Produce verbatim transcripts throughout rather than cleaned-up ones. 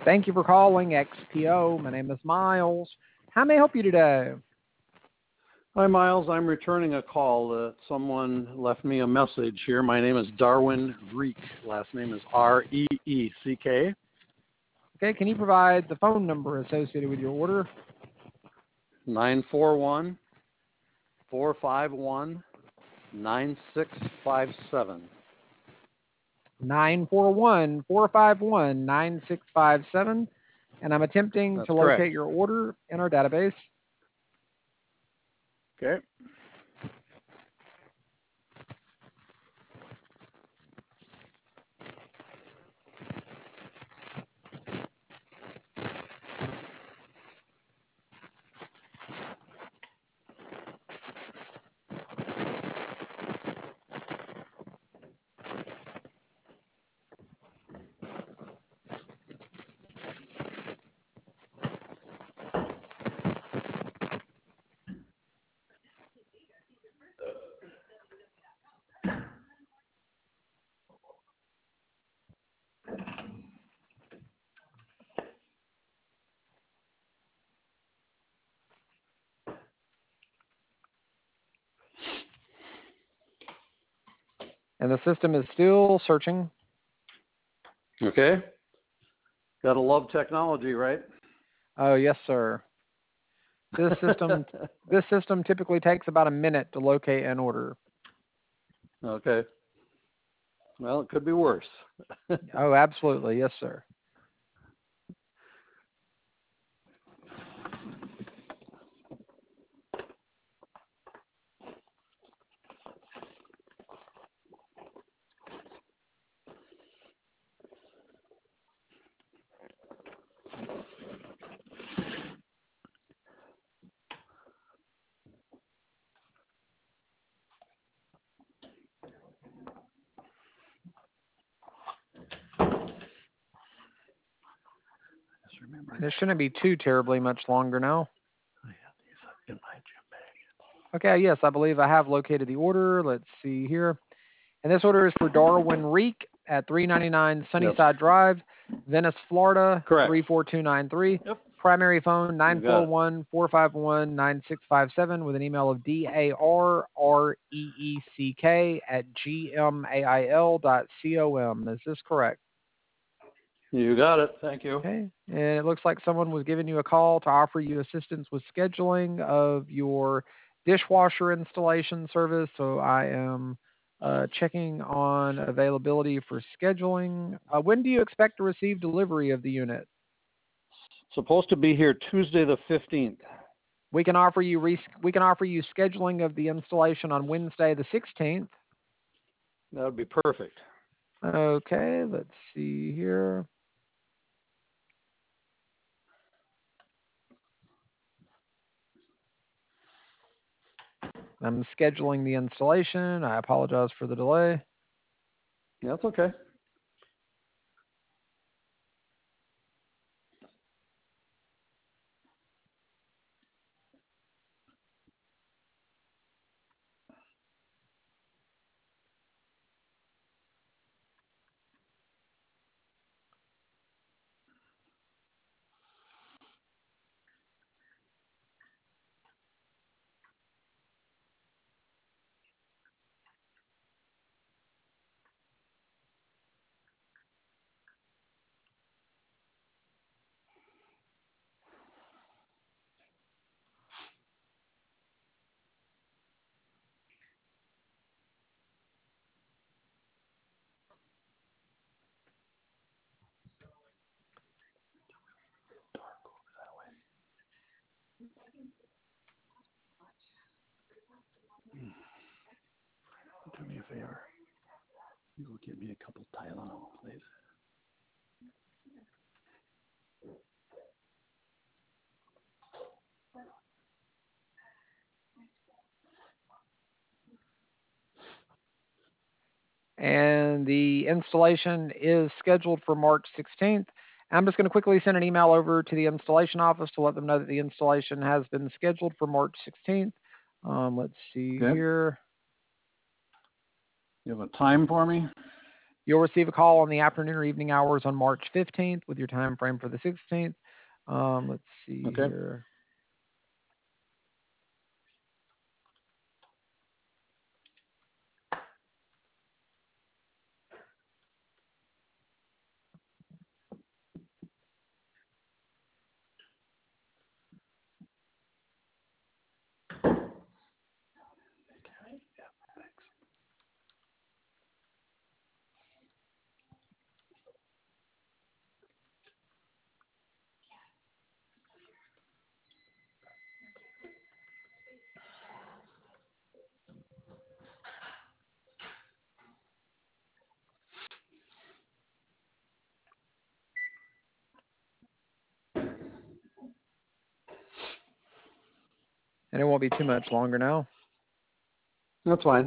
Thank you for calling X P O. My name is Miles. How may I help you today? Hi, Miles. I'm returning a call. Uh, someone left me a message here. My name is Darwin Reek. Last name is R E E C K. Okay, can you provide the phone number associated with your order? nine four one, four five one, nine six five seven. nine four one, four five one, nine six five seven. And I'm attempting That's to correct. locate your order in our database. Okay. And the system is still searching. Okay. Gotta love technology, right? Oh, yes, sir. This system this system typically takes about a minute to locate an order. Okay. Well, it could be worse. Oh, absolutely. Yes, sir. Just remember. This shouldn't be too terribly much longer now. I have these in my gym bag. Okay, yes, I believe I have located the order. Let's see here. And this order is for Darwin Reek at three ninety-nine Sunnyside Yep. Drive, Venice, Florida, Correct. three four two nine three. Yep. Primary phone nine You got four it. one, four five one, nine six five seven with an email of D A R R E E C K at G M A I L dot com. Is this correct? You got it. Thank you. Okay. And it looks like someone was giving you a call to offer you assistance with scheduling of your dishwasher installation service. So I am uh, checking on availability for scheduling. Uh, when do you expect to receive delivery of the unit? Supposed to be here Tuesday the fifteenth. We can offer you res- we can offer you scheduling of the installation on Wednesday the sixteenth. That would be perfect. Okay, let's see here. I'm scheduling the installation. I apologize for the delay. That's okay. Do me a favor. You go get me a couple Tylenol, please. And the installation is scheduled for March sixteenth. I'm just going to quickly send an email over to the installation office to let them know that the installation has been scheduled for March sixteenth. Um, let's see Okay. here. You have a time for me? You'll receive a call on the afternoon or evening hours on March fifteenth with your time frame for the sixteenth. Um, let's see Okay. here. And it won't be too much longer now. That's fine.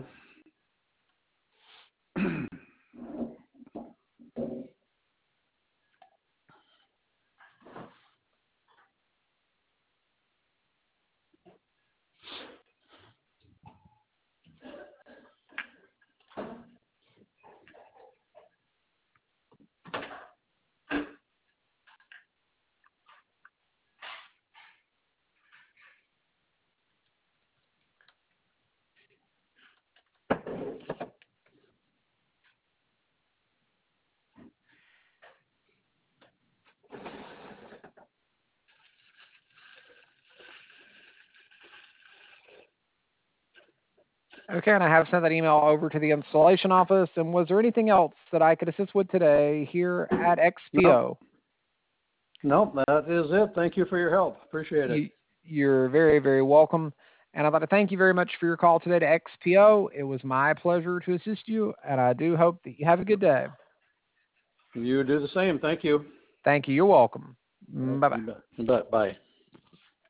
Okay, and I have sent that email over to the installation office. And was there anything else that I could assist with today here at X P O? Nope, nope, that is it. Thank you for your help. Appreciate it. You, you're very, very welcome. And I'd like to thank you very much for your call today to X P O. It was my pleasure to assist you, and I do hope that you have a good day. You do the same. Thank you. Thank you. You're welcome. Bye-bye. Bye. Bye.